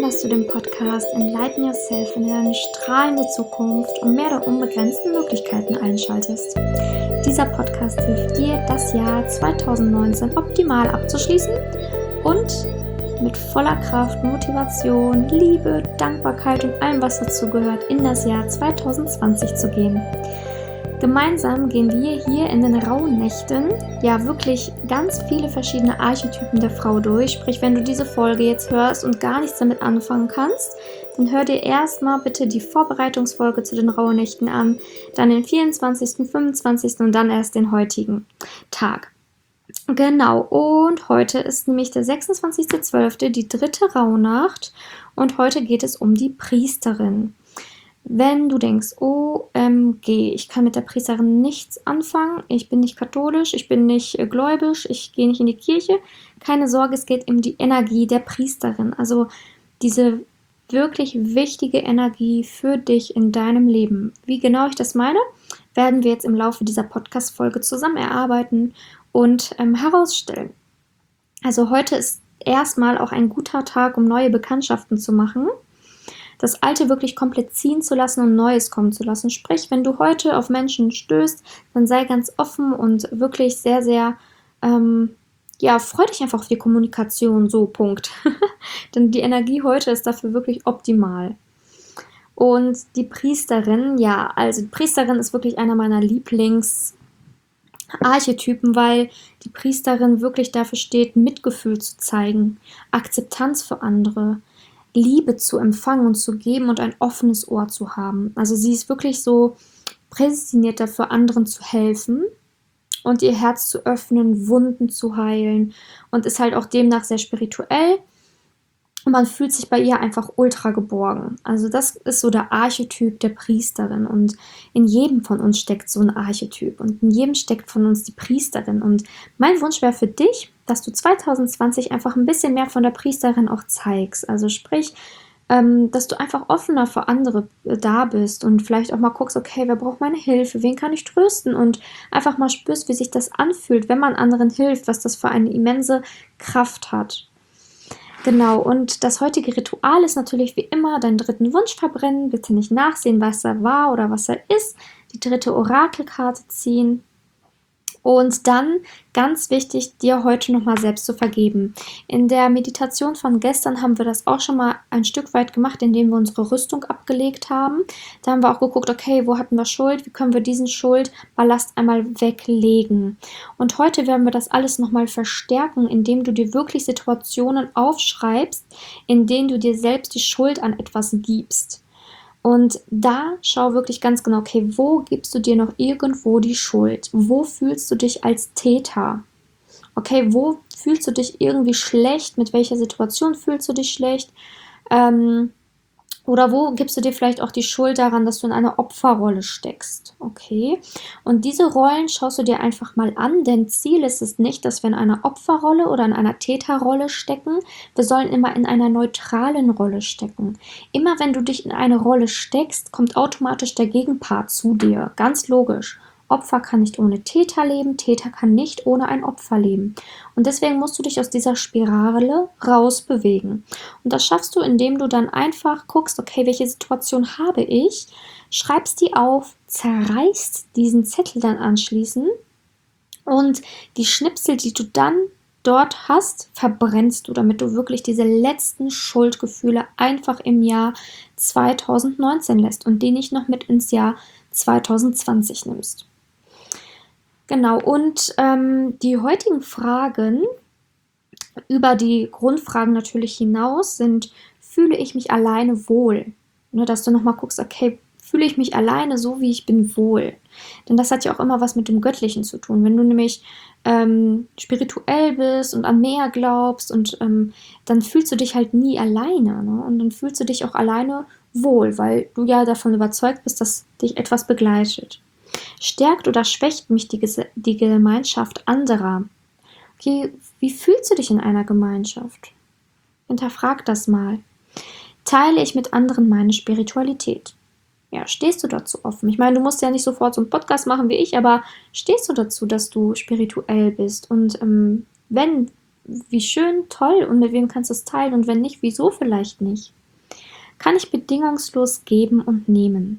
Schön, dass du den Podcast Enlighten Yourself in eine strahlende Zukunft und mehr der unbegrenzten Möglichkeiten einschaltest. Dieser Podcast hilft dir, das Jahr 2019 optimal abzuschließen und mit voller Kraft, Motivation, Liebe, Dankbarkeit und allem, was dazu gehört, in das Jahr 2020 zu gehen. Gemeinsam gehen wir hier in den Rauhnächten ja wirklich ganz viele verschiedene Archetypen der Frau durch. Sprich, wenn du diese Folge jetzt hörst und gar nichts damit anfangen kannst, dann hör dir erstmal bitte die Vorbereitungsfolge zu den Rauhnächten an, dann den 24., 25. und dann erst den heutigen Tag. Genau, und heute ist nämlich der 26.12., die dritte Rauhnacht, und heute geht es um die Priesterin. Wenn du denkst, OMG, ich kann mit der Priesterin nichts anfangen, ich bin nicht katholisch, ich bin nicht gläubig, ich gehe nicht in die Kirche, keine Sorge, es geht um die Energie der Priesterin, also diese wirklich wichtige Energie für dich in deinem Leben. Wie genau ich das meine, werden wir jetzt im Laufe dieser Podcast-Folge zusammen erarbeiten und herausstellen. Also heute ist erstmal auch ein guter Tag, um neue Bekanntschaften zu machen, das Alte wirklich komplett ziehen zu lassen und Neues kommen zu lassen. Sprich, wenn du heute auf Menschen stößt, dann sei ganz offen und wirklich sehr, sehr, freu dich einfach auf die Kommunikation, so, Punkt. Denn die Energie heute ist dafür wirklich optimal. Und die Priesterin, die Priesterin ist wirklich einer meiner Lieblingsarchetypen, weil die Priesterin wirklich dafür steht, Mitgefühl zu zeigen, Akzeptanz für andere, Liebe zu empfangen und zu geben und ein offenes Ohr zu haben. Also sie ist wirklich so prädestiniert dafür, anderen zu helfen und ihr Herz zu öffnen, Wunden zu heilen und ist halt auch demnach sehr spirituell. Und man fühlt sich bei ihr einfach ultra geborgen. Also das ist so der Archetyp der Priesterin. Und in jedem von uns steckt so ein Archetyp. Und in jedem steckt von uns die Priesterin. Und mein Wunsch wäre für dich, dass du 2020 einfach ein bisschen mehr von der Priesterin auch zeigst. Also sprich, dass du einfach offener für andere da bist und vielleicht auch mal guckst, okay, wer braucht meine Hilfe, wen kann ich trösten und einfach mal spürst, wie sich das anfühlt, wenn man anderen hilft, was das für eine immense Kraft hat. Genau, und das heutige Ritual ist natürlich wie immer deinen dritten Wunsch verbrennen. Bitte nicht nachsehen, was er war oder was er ist. Die dritte Orakelkarte ziehen. Und dann, ganz wichtig, dir heute nochmal selbst zu vergeben. In der Meditation von gestern haben wir das auch schon mal ein Stück weit gemacht, indem wir unsere Rüstung abgelegt haben. Da haben wir auch geguckt, okay, wo hatten wir Schuld? Wie können wir diesen Schuldballast einmal weglegen? Und heute werden wir das alles nochmal verstärken, indem du dir wirklich Situationen aufschreibst, in denen du dir selbst die Schuld an etwas gibst. Und da schau wirklich ganz genau, okay, wo gibst du dir noch irgendwo die Schuld? Wo fühlst du dich als Täter? Okay, wo fühlst du dich irgendwie schlecht? Mit welcher Situation fühlst du dich schlecht? Oder wo gibst du dir vielleicht auch die Schuld daran, dass du in einer Opferrolle steckst? Okay, und diese Rollen schaust du dir einfach mal an, denn Ziel ist es nicht, dass wir in einer Opferrolle oder in einer Täterrolle stecken. Wir sollen immer in einer neutralen Rolle stecken. Immer wenn du dich in eine Rolle steckst, kommt automatisch der Gegenpart zu dir. Ganz logisch. Opfer kann nicht ohne Täter leben, Täter kann nicht ohne ein Opfer leben. Und deswegen musst du dich aus dieser Spirale rausbewegen. Und das schaffst du, indem du dann einfach guckst, okay, welche Situation habe ich, schreibst die auf, zerreißt diesen Zettel dann anschließend und die Schnipsel, die du dann dort hast, verbrennst du, damit du wirklich diese letzten Schuldgefühle einfach im Jahr 2019 lässt und die nicht noch mit ins Jahr 2020 nimmst. Genau, und die heutigen Fragen über die Grundfragen natürlich hinaus sind, fühle ich mich alleine wohl? Nur, dass du nochmal guckst, okay, fühle ich mich alleine so, wie ich bin, wohl? Denn das hat ja auch immer was mit dem Göttlichen zu tun. Wenn du nämlich spirituell bist und an mehr glaubst und dann fühlst du dich halt nie alleine, ne? Und dann fühlst du dich auch alleine wohl, weil du ja davon überzeugt bist, dass dich etwas begleitet. Stärkt oder schwächt mich die Gemeinschaft anderer? Okay, wie fühlst du dich in einer Gemeinschaft? Hinterfrag das mal. Teile ich mit anderen meine Spiritualität? Ja, stehst du dazu offen? Ich meine, du musst ja nicht sofort so einen Podcast machen wie ich, aber stehst du dazu, dass du spirituell bist? Und wenn wie schön, toll, und mit wem kannst du es teilen und wenn nicht, wieso vielleicht nicht? Kann ich bedingungslos geben und nehmen?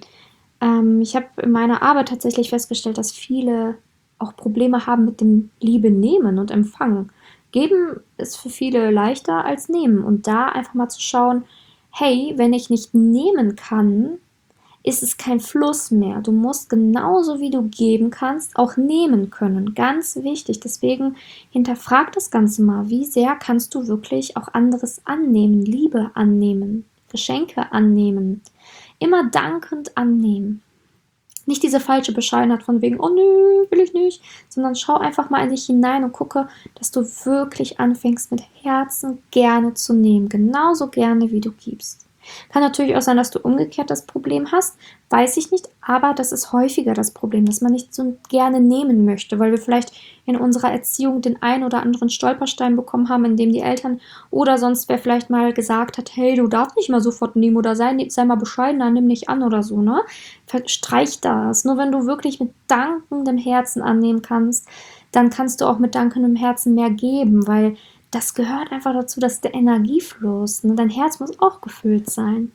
Ich habe in meiner Arbeit tatsächlich festgestellt, dass viele auch Probleme haben mit dem Liebe nehmen und empfangen. Geben ist für viele leichter als nehmen, und da einfach mal zu schauen, hey, wenn ich nicht nehmen kann, ist es kein Fluss mehr. Du musst genauso wie du geben kannst, auch nehmen können. Ganz wichtig. Deswegen hinterfrag das Ganze mal. Wie sehr kannst du wirklich auch anderes annehmen, Liebe annehmen, Geschenke annehmen? Immer dankend annehmen. Nicht diese falsche Bescheidenheit von wegen, oh nö, will ich nicht, sondern schau einfach mal in dich hinein und gucke, dass du wirklich anfängst, mit Herzen gerne zu nehmen. Genauso gerne, wie du gibst. Kann natürlich auch sein, dass du umgekehrt das Problem hast, weiß ich nicht, aber das ist häufiger das Problem, dass man nicht so gerne nehmen möchte, weil wir vielleicht in unserer Erziehung den einen oder anderen Stolperstein bekommen haben, in dem die Eltern oder sonst wer vielleicht mal gesagt hat, hey, du darfst nicht mal sofort nehmen oder sei mal bescheidener, nimm nicht an oder so, ne? Streich das. Nur wenn du wirklich mit dankendem Herzen annehmen kannst, dann kannst du auch mit dankendem Herzen mehr geben, weil das gehört einfach dazu, dass der Energiefluss, ne? Dein Herz muss auch gefüllt sein.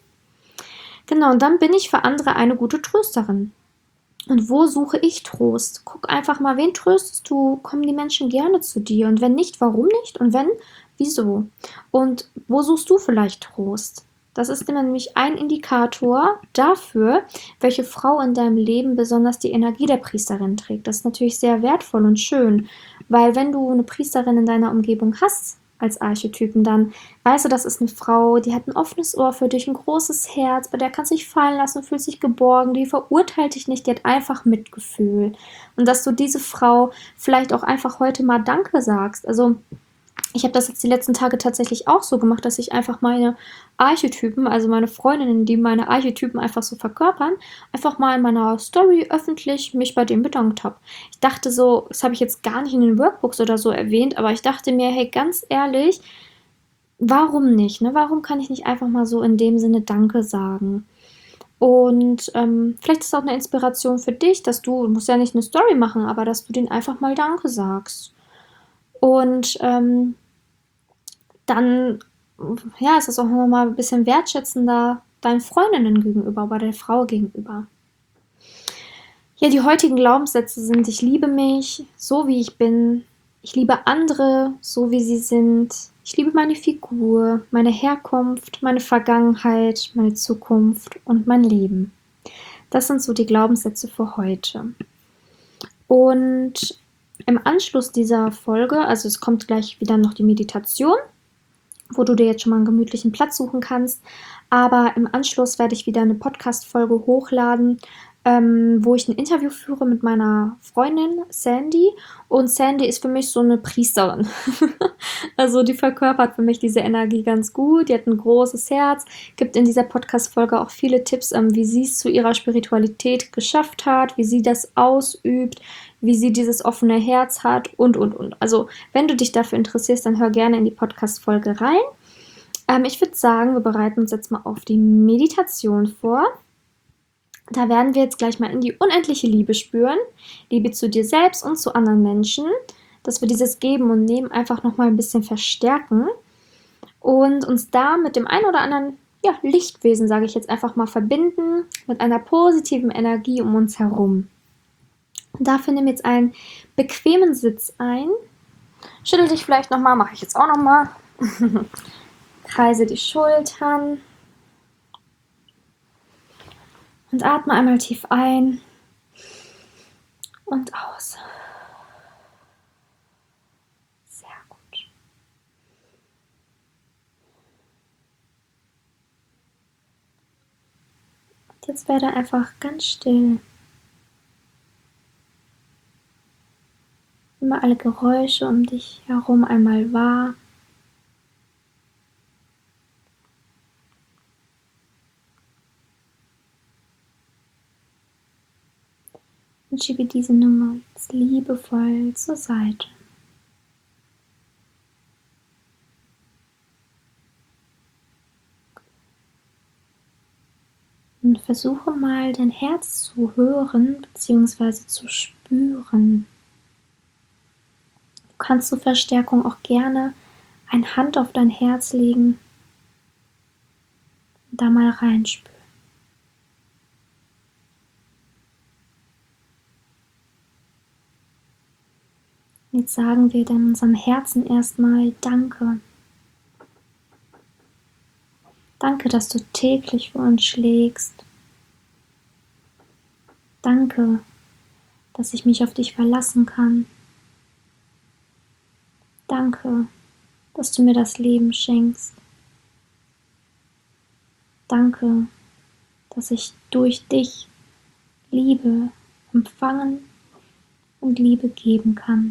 Genau, und dann bin ich für andere eine gute Trösterin. Und wo suche ich Trost? Guck einfach mal, wen tröstest du? Kommen die Menschen gerne zu dir? Und wenn nicht, warum nicht? Und wenn, wieso? Und wo suchst du vielleicht Trost? Das ist nämlich ein Indikator dafür, welche Frau in deinem Leben besonders die Energie der Priesterin trägt. Das ist natürlich sehr wertvoll und schön, weil wenn du eine Priesterin in deiner Umgebung hast, als Archetypen, dann weißt du, das ist eine Frau, die hat ein offenes Ohr für dich, ein großes Herz, bei der kannst du dich fallen lassen, fühlst dich geborgen, die verurteilt dich nicht, die hat einfach Mitgefühl. Und dass du diese Frau vielleicht auch einfach heute mal Danke sagst. Also ich habe das jetzt die letzten Tage tatsächlich auch so gemacht, dass ich einfach meine Archetypen, also meine Freundinnen, die meine Archetypen einfach so verkörpern, einfach mal in meiner Story öffentlich mich bei denen bedankt habe. Ich dachte so, das habe ich jetzt gar nicht in den Workbooks oder so erwähnt, aber ich dachte mir, hey, ganz ehrlich, warum nicht? Ne? Warum kann ich nicht einfach mal so in dem Sinne Danke sagen? Und vielleicht ist es auch eine Inspiration für dich, dass du musst ja nicht eine Story machen, aber dass du denen einfach mal Danke sagst. Und dann ja, ist es auch nochmal ein bisschen wertschätzender deinen Freundinnen gegenüber, aber der Frau gegenüber. Ja, die heutigen Glaubenssätze sind: Ich liebe mich so, wie ich bin. Ich liebe andere so, wie sie sind. Ich liebe meine Figur, meine Herkunft, meine Vergangenheit, meine Zukunft und mein Leben. Das sind so die Glaubenssätze für heute. Und im Anschluss dieser Folge, also es kommt gleich wieder noch die Meditation, wo du dir jetzt schon mal einen gemütlichen Platz suchen kannst. Aber im Anschluss werde ich wieder eine Podcast-Folge hochladen, wo ich ein Interview führe mit meiner Freundin Sandy. Und Sandy ist für mich so eine Priesterin. Also die verkörpert für mich diese Energie ganz gut. Die hat ein großes Herz, gibt in dieser Podcast-Folge auch viele Tipps, wie sie es zu ihrer Spiritualität geschafft hat, wie sie das ausübt, wie sie dieses offene Herz hat und. Also wenn du dich dafür interessierst, dann hör gerne in die Podcast-Folge rein. Ich würde sagen, wir bereiten uns jetzt mal auf die Meditation vor. Da werden wir jetzt gleich mal in die unendliche Liebe spüren. Liebe zu dir selbst und zu anderen Menschen. Dass wir dieses Geben und Nehmen einfach nochmal ein bisschen verstärken. Und uns da mit dem einen oder anderen Lichtwesen, sage ich jetzt einfach mal, verbinden. Mit einer positiven Energie um uns herum. Und dafür nimm jetzt einen bequemen Sitz ein. Schüttel dich vielleicht nochmal, mache ich jetzt auch nochmal. Kreise die Schultern. Und atme einmal tief ein und aus. Sehr gut. Und jetzt werde einfach ganz still. Nimm alle Geräusche um dich herum einmal wahr. Und schiebe diese Nummer jetzt liebevoll zur Seite. Und versuche mal, dein Herz zu hören bzw. zu spüren. kannst zur Verstärkung auch gerne eine Hand auf dein Herz legen und da mal reinspüren. Jetzt sagen wir dann unserem Herzen erstmal Danke. Danke, dass du täglich für uns schlägst. Danke, dass ich mich auf dich verlassen kann. Danke, dass du mir das Leben schenkst. Danke, dass ich durch dich Liebe empfangen und Liebe geben kann.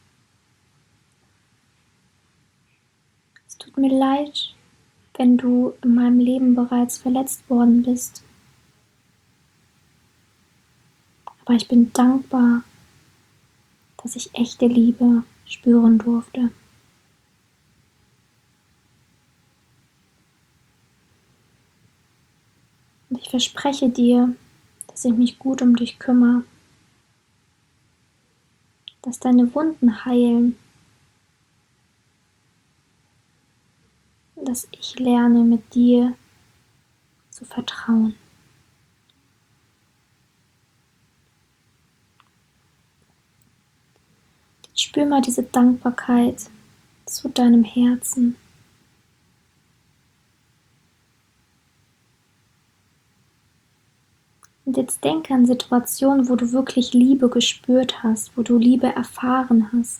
Es tut mir leid, wenn du in meinem Leben bereits verletzt worden bist. Aber ich bin dankbar, dass ich echte Liebe spüren durfte. Und ich verspreche dir, dass ich mich gut um dich kümmere, dass deine Wunden heilen, dass ich lerne, mit dir zu vertrauen. Jetzt spür mal diese Dankbarkeit zu deinem Herzen. Und jetzt denke an Situationen, wo du wirklich Liebe gespürt hast, wo du Liebe erfahren hast.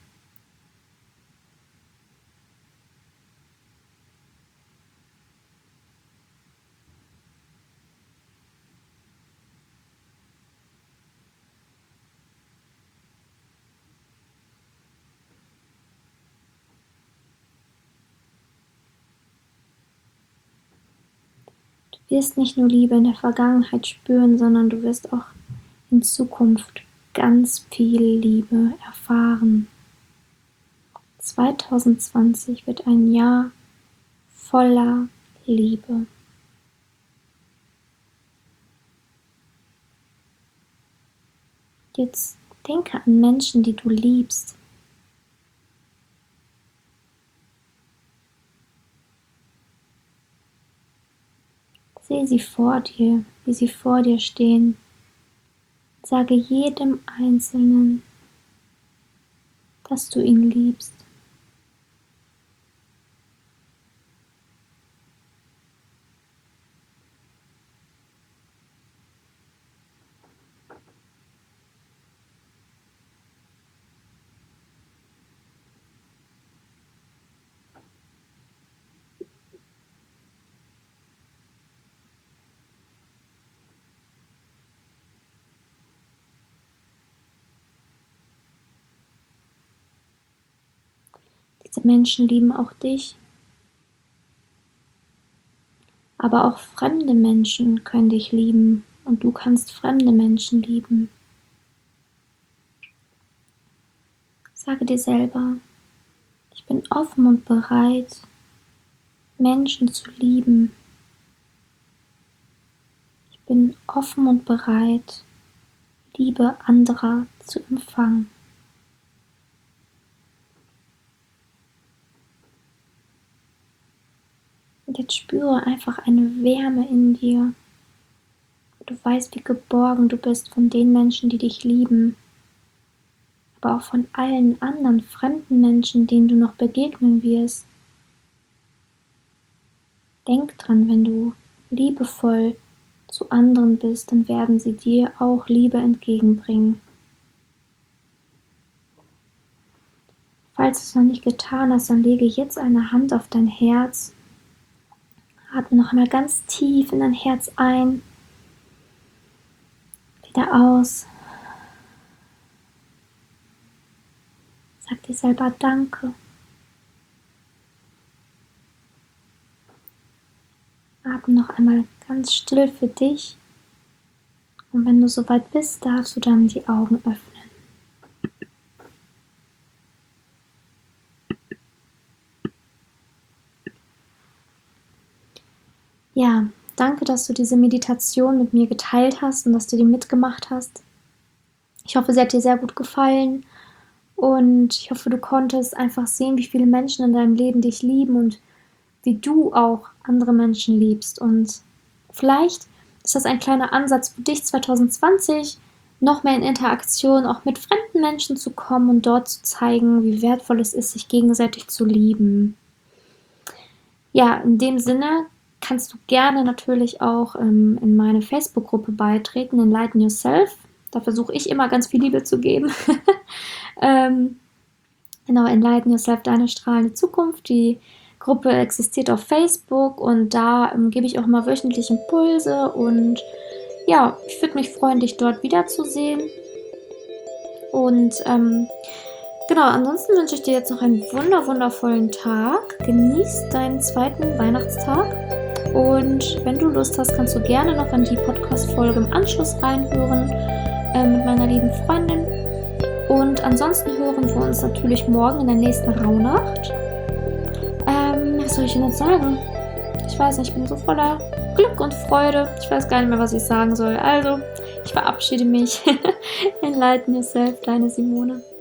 Du wirst nicht nur Liebe in der Vergangenheit spüren, sondern du wirst auch in Zukunft ganz viel Liebe erfahren. 2020 wird ein Jahr voller Liebe. Jetzt denke an Menschen, die du liebst. Sehe sie vor dir, wie sie vor dir stehen. Sage jedem Einzelnen, dass du ihn liebst. Diese Menschen lieben auch dich. Aber auch fremde Menschen können dich lieben und du kannst fremde Menschen lieben. Sage dir selber, ich bin offen und bereit, Menschen zu lieben. Ich bin offen und bereit, Liebe anderer zu empfangen. Und jetzt spüre einfach eine Wärme in dir. Du weißt, wie geborgen du bist von den Menschen, die dich lieben, aber auch von allen anderen fremden Menschen, denen du noch begegnen wirst. Denk dran, wenn du liebevoll zu anderen bist, dann werden sie dir auch Liebe entgegenbringen. Falls du es noch nicht getan hast, dann lege jetzt eine Hand auf dein Herz. Atme noch einmal ganz tief in dein Herz ein, wieder aus. Sag dir selber Danke. Atme noch einmal ganz still für dich. Und wenn du soweit bist, darfst du dann die Augen öffnen. Ja, danke, dass du diese Meditation mit mir geteilt hast und dass du die mitgemacht hast. Ich hoffe, sie hat dir sehr gut gefallen Und ich hoffe, du konntest einfach sehen, wie viele Menschen in deinem Leben dich lieben und wie du auch andere Menschen liebst. Und vielleicht ist das ein kleiner Ansatz für dich 2020, noch mehr in Interaktion auch mit fremden Menschen zu kommen und dort zu zeigen, wie wertvoll es ist, sich gegenseitig zu lieben. Ja, in dem Sinne kannst du gerne natürlich auch in meine Facebook-Gruppe beitreten, Enlighten Yourself. Da versuche ich immer ganz viel Liebe zu geben. Genau, Enlighten Yourself, deine strahlende Zukunft. Die Gruppe existiert auf Facebook und da gebe ich auch mal wöchentlich Impulse und ja, ich würde mich freuen, dich dort wiederzusehen. Und genau, ansonsten wünsche ich dir jetzt noch einen wundervollen Tag. Genieß deinen zweiten Weihnachtstag. Und wenn du Lust hast, kannst du gerne noch in die Podcast-Folge im Anschluss reinhören mit meiner lieben Freundin. Und ansonsten hören wir uns natürlich morgen in der nächsten Rauhnacht. Was soll ich denn jetzt sagen? Ich weiß nicht, ich bin so voller Glück und Freude. Ich weiß gar nicht mehr, was ich sagen soll. Also, ich verabschiede mich. Enlighten Yourself, deine Simone.